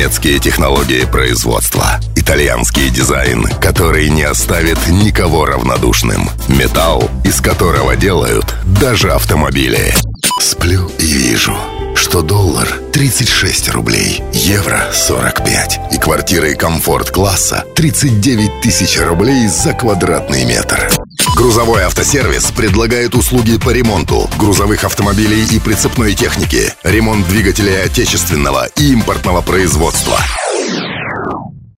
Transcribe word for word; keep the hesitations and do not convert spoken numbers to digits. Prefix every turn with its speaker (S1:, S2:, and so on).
S1: Немецкие технологии производства. Итальянский дизайн, который не оставит никого равнодушным. Металл, из которого делают даже автомобили. Сплю и вижу, что доллар тридцать шесть рублей, евро сорок пять и квартиры комфорт-класса тридцать девять тысяч рублей за квадратный метр. Грузовой автосервис предлагает услуги по ремонту грузовых автомобилей и прицепной техники, ремонт двигателей отечественного и импортного производства.